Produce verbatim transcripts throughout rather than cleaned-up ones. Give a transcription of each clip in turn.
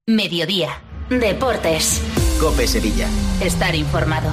Mediodía. Deportes. COPE Sevilla. Estar informado.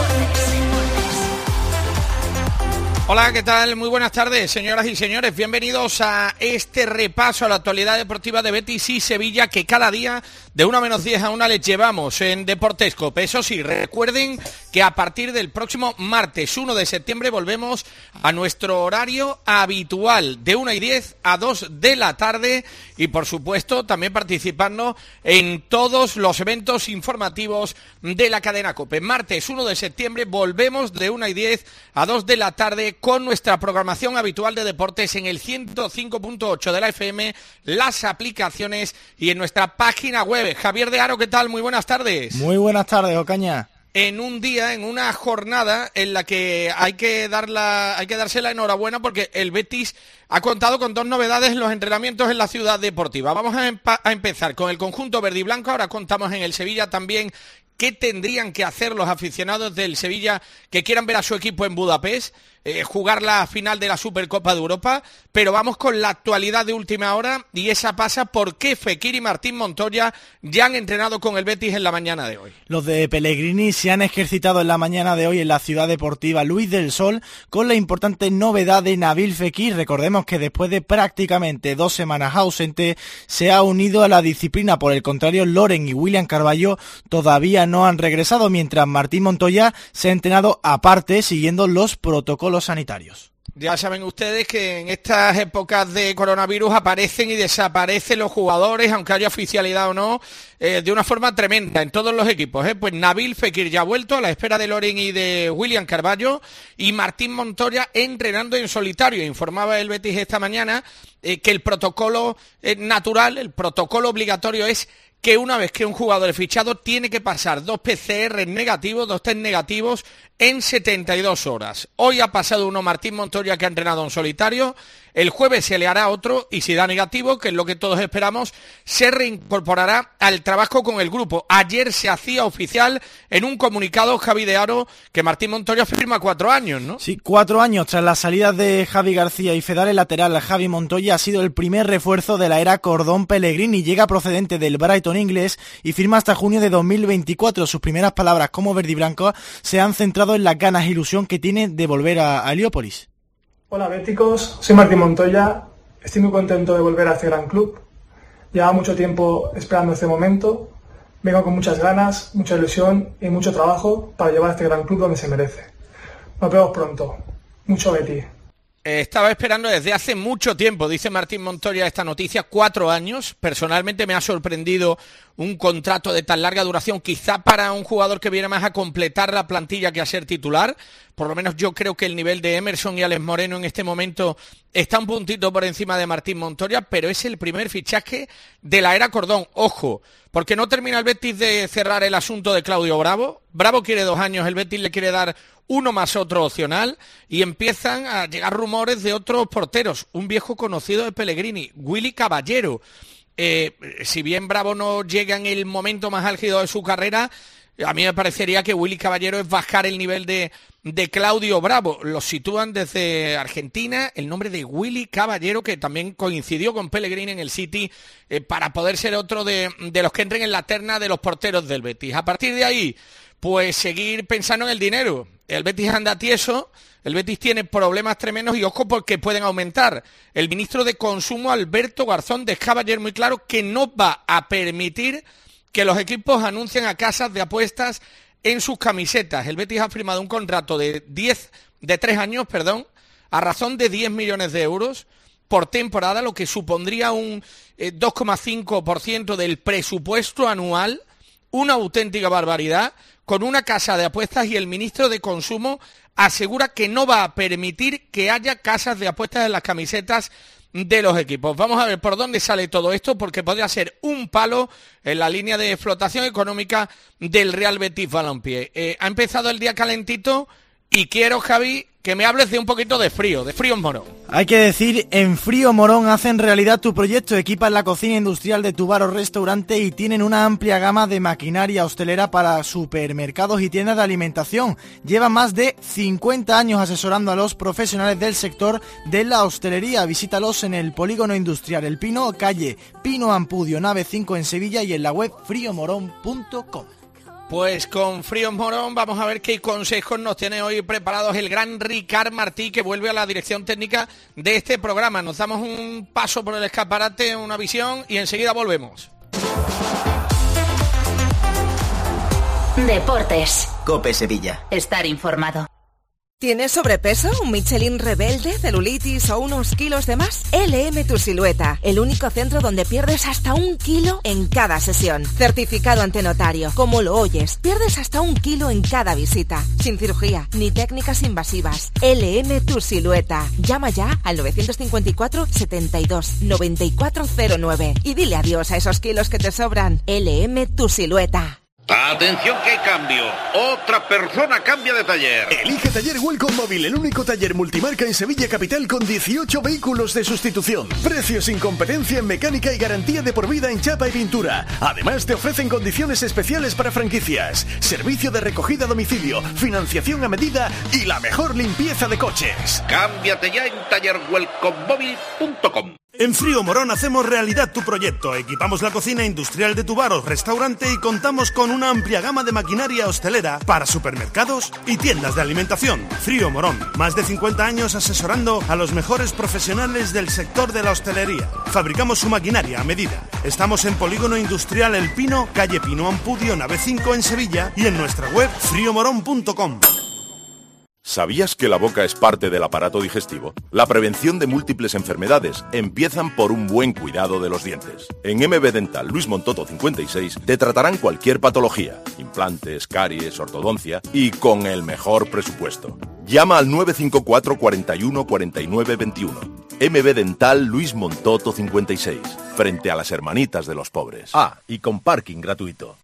Hola, ¿qué tal? Muy buenas tardes, señoras y señores. Bienvenidos a este repaso a la actualidad deportiva de Betis y Sevilla, que cada día de una menos diez a una les llevamos en Deportes COPE. Eso sí, recuerden que a partir del próximo martes uno de septiembre volvemos a nuestro horario habitual de una y diez a dos de la tarde y, por supuesto, también participando en todos los eventos informativos de la cadena COPE. Martes uno de septiembre volvemos de una y diez a dos de la tarde con nuestra programación habitual de deportes en el ciento cinco punto ocho de la F M, las aplicaciones y en nuestra página web. Javier de Aro, ¿qué tal? Muy buenas tardes. Muy buenas tardes, Ocaña. En un día, en una jornada en la que hay que dar la, hay que darse la enhorabuena porque el Betis ha contado con dos novedades en los entrenamientos en la ciudad deportiva. Vamos a, empa- a empezar con el conjunto verde y blanco. Ahora contamos en el Sevilla también qué tendrían que hacer los aficionados del Sevilla que quieran ver a su equipo en Budapest, eh, jugar la final de la Supercopa de Europa, pero vamos con la actualidad de última hora y esa pasa por qué Fekir y Martín Montoya ya han entrenado con el Betis en la mañana de hoy. Los de Pellegrini se han ejercitado en la mañana de hoy en la ciudad deportiva Luis del Sol con la importante novedad de Nabil Fekir. Recordemos que después de prácticamente dos semanas ausente se ha unido a la disciplina. Por el contrario, Loren y William Carballo todavía no han regresado, mientras Martín Montoya se ha entrenado aparte siguiendo los protocolos sanitarios. Ya saben ustedes que en estas épocas de coronavirus aparecen y desaparecen los jugadores, aunque haya oficialidad o no, eh, de una forma tremenda en todos los equipos. ¿eh? Pues Nabil Fekir ya ha vuelto a la espera de Loren y de William Carballo, y Martín Montoya entrenando en solitario. Informaba el Betis esta mañana eh, que el protocolo eh, natural, el protocolo obligatorio es que una vez que un jugador es fichado tiene que pasar dos P C R negativos, dos test negativos en setenta y dos horas. Hoy ha pasado uno Martín Montoya, que ha entrenado en solitario. El jueves se le hará otro y si da negativo, que es lo que todos esperamos, se reincorporará al trabajo con el grupo. Ayer se hacía oficial en un comunicado, Javi de Aro, que Martín Montoya firma cuatro años, ¿no? Sí, cuatro años tras las salidas de Javi García y Fedal. El lateral Javi Montoya ha sido el primer refuerzo de la era Cordón Pellegrini. Llega procedente del Brighton inglés y firma hasta junio de dos mil veinticuatro. Sus primeras palabras como verde y blanco se han centrado en las ganas e ilusión que tiene de volver a, a Heliópolis. Hola béticos, soy Martín Montoya, estoy muy contento de volver a este gran club. Llevaba mucho tiempo esperando este momento, vengo con muchas ganas, mucha ilusión y mucho trabajo para llevar a este gran club donde se merece. Nos vemos pronto, mucho Betis. Estaba esperando desde hace mucho tiempo, dice Martín Montoya, esta noticia, cuatro años. Personalmente me ha sorprendido un contrato de tan larga duración, quizá para un jugador que viene más a completar la plantilla que a ser titular. Por lo menos yo creo que el nivel de Emerson y Alex Moreno en este momento está un puntito por encima de Martín Montoya, pero es el primer fichaje de la era Cordón. Ojo, porque no termina el Betis de cerrar el asunto de Claudio Bravo. Bravo quiere dos años, el Betis le quiere dar uno más otro opcional, y empiezan a llegar rumores de otros porteros. Un viejo conocido de Pellegrini, Willy Caballero. Eh, si bien Bravo no llega en el momento más álgido de su carrera, a mí me parecería que Willy Caballero es bajar el nivel de, de Claudio Bravo. Lo sitúan desde Argentina, el nombre de Willy Caballero, que también coincidió con Pellegrini en el City, eh, para poder ser otro de, de los que entren en la terna de los porteros del Betis. A partir de ahí, pues seguir pensando en el dinero. El Betis anda tieso, el Betis tiene problemas tremendos y ojo porque pueden aumentar. El ministro de Consumo, Alberto Garzón, dejaba ayer muy claro que no va a permitir que los equipos anuncien a casas de apuestas en sus camisetas. El Betis ha firmado un contrato de diez, de tres años, perdón, a razón de diez millones de euros por temporada, lo que supondría un eh, dos coma cinco por ciento del presupuesto anual, una auténtica barbaridad, con una casa de apuestas, y el ministro de Consumo asegura que no va a permitir que haya casas de apuestas en las camisetas de los equipos. Vamos a ver por dónde sale todo esto, porque podría ser un palo en la línea de explotación económica del Real Betis Balompié. Eh, ha empezado el día calentito y quiero, Javi, que me hables de un poquito de frío, de Fríos Morón. Hay que decir, en Frío Morón hacen realidad tu proyecto, equipan la cocina industrial de tu bar o restaurante y tienen una amplia gama de maquinaria hostelera para supermercados y tiendas de alimentación. Llevan más de cincuenta años asesorando a los profesionales del sector de la hostelería. Visítalos en el Polígono Industrial El Pino, calle Pino Ampudio, nave cinco en Sevilla y en la web frío morón punto com. Pues con Fríos Morón vamos a ver qué consejos nos tiene hoy preparados el gran Ricard Martí, que vuelve a la dirección técnica de este programa. Nos damos un paso por el escaparate, una visión y enseguida volvemos. Deportes. COPE Sevilla. Estar informado. ¿Tienes sobrepeso, un Michelin rebelde, celulitis o unos kilos de más? L M Tu Silueta, el único centro donde pierdes hasta un kilo en cada sesión. Certificado ante notario. Como lo oyes, pierdes hasta un kilo en cada visita. Sin cirugía, ni técnicas invasivas. L M Tu Silueta. Llama ya al nueve cinco cuatro, setenta y dos, noventa y cuatro cero nueve y dile adiós a esos kilos que te sobran. L M Tu Silueta. Atención, que cambio. Otra persona cambia de taller. Elige Taller Welcome Móvil, el único taller multimarca en Sevilla Capital con dieciocho vehículos de sustitución. Precios sin competencia en mecánica y garantía de por vida en chapa y pintura. Además te ofrecen condiciones especiales para franquicias, servicio de recogida a domicilio, financiación a medida y la mejor limpieza de coches. Cámbiate ya en taller welcome móvil punto com. En Frío Morón hacemos realidad tu proyecto. Equipamos la cocina industrial de tu bar o restaurante y contamos con una amplia gama de maquinaria hostelera para supermercados y tiendas de alimentación. Frío Morón, más de cincuenta años asesorando a los mejores profesionales del sector de la hostelería. Fabricamos su maquinaria a medida. Estamos en Polígono Industrial El Pino, calle Pino Ampudio, nave cinco en Sevilla y en nuestra web frío morón punto com. ¿Sabías que la boca es parte del aparato digestivo? La prevención de múltiples enfermedades empiezan por un buen cuidado de los dientes. En M B Dental Luis Montoto cincuenta y seis te tratarán cualquier patología, implantes, caries, ortodoncia y con el mejor presupuesto. Llama al nueve cinco cuatro, cuarenta y uno, cuarenta y nueve veintiuno. M B Dental Luis Montoto cincuenta y seis, frente a las hermanitas de los pobres. Ah, y con parking gratuito.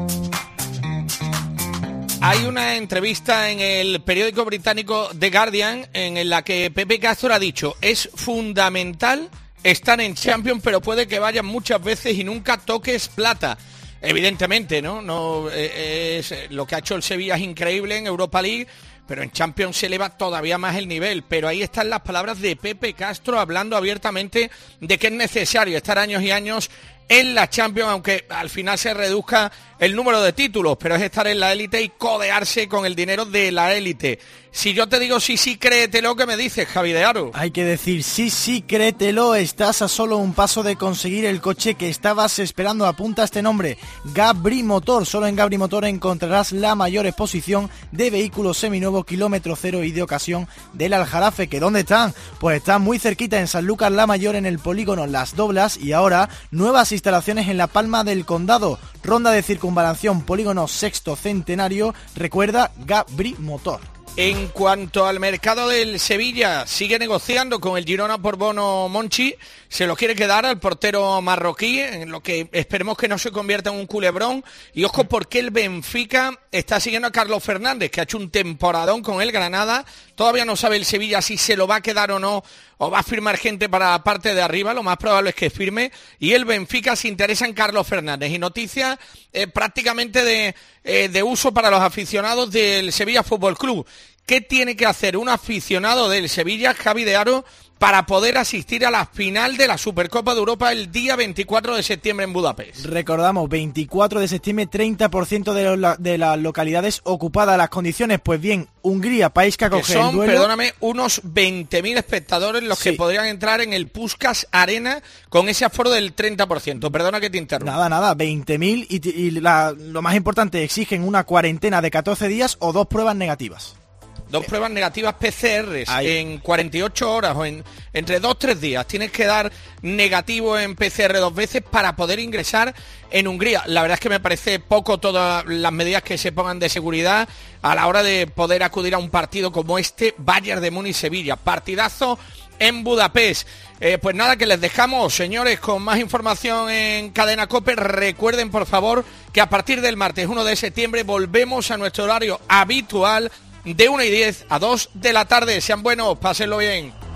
Hay una entrevista en el periódico británico The Guardian en la que Pepe Castro ha dicho: es fundamental estar en Champions, pero puede que vayan muchas veces y nunca toques plata. Evidentemente, ¿no? no eh, es, lo que ha hecho el Sevilla es increíble en Europa League, pero en Champions se eleva todavía más el nivel. Pero ahí están las palabras de Pepe Castro hablando abiertamente de que es necesario estar años y años en la Champions, aunque al final se reduzca el número de títulos, pero es estar en la élite y codearse con el dinero de la élite. Si yo te digo sí, sí, créetelo, ¿qué me dices, Javi de Aro? Hay que decir sí, sí, créetelo. Estás a solo un paso de conseguir el coche que estabas esperando. Apunta este nombre: Gabri Motor. Solo en Gabri Motor encontrarás la mayor exposición de vehículos seminuevos, kilómetro cero y de ocasión del Aljarafe. ¿Que dónde están? Pues están muy cerquita, en Sanlúcar la Mayor, en el polígono Las Doblas, y ahora nuevas instalaciones en La Palma del Condado. Ronda de circunvalación, polígono Sexto Centenario. Recuerda, Gabri Motor. En cuanto al mercado del Sevilla, sigue negociando con el Girona por Bono Monchi. Se lo quiere quedar al portero marroquí, en lo que esperemos que no se convierta en un culebrón. Y ojo, porque el Benfica está siguiendo a Carlos Fernández, que ha hecho un temporadón con el Granada. Todavía no sabe el Sevilla si se lo va a quedar o no, o va a firmar gente para la parte de arriba. Lo más probable es que firme. Y el Benfica se interesa en Carlos Fernández. Y noticias eh, prácticamente de, eh, de uso para los aficionados del Sevilla Fútbol Club. ¿Qué tiene que hacer un aficionado del Sevilla, Javi de Aro, para poder asistir a la final de la Supercopa de Europa el día veinticuatro de septiembre en Budapest? Recordamos, veinticuatro de septiembre, treinta por ciento de, lo, de las localidades ocupadas. Las condiciones, pues bien, Hungría, país que acoge que son, el duelo. Perdóname, unos veinte mil espectadores los sí. que podrían entrar en el Puskás Arena con ese aforo del treinta por ciento. Perdona que te interrumpa. Nada, nada, veinte mil y, y la, lo más importante, exigen una cuarentena de catorce días o dos pruebas negativas. Dos pruebas negativas P C Rs Ay. en cuarenta y ocho horas o en entre dos o tres días. Tienes que dar negativo en P C R dos veces para poder ingresar en Hungría. La verdad es que me parece poco todas las medidas que se pongan de seguridad a la hora de poder acudir a un partido como este, Bayern de Múnich-Sevilla. Partidazo en Budapest. Eh, pues nada, que les dejamos, señores, con más información en Cadena COPE. Recuerden, por favor, que a partir del martes uno de septiembre volvemos a nuestro horario habitual de una y diez a dos de la tarde. Sean buenos, pásenlo bien.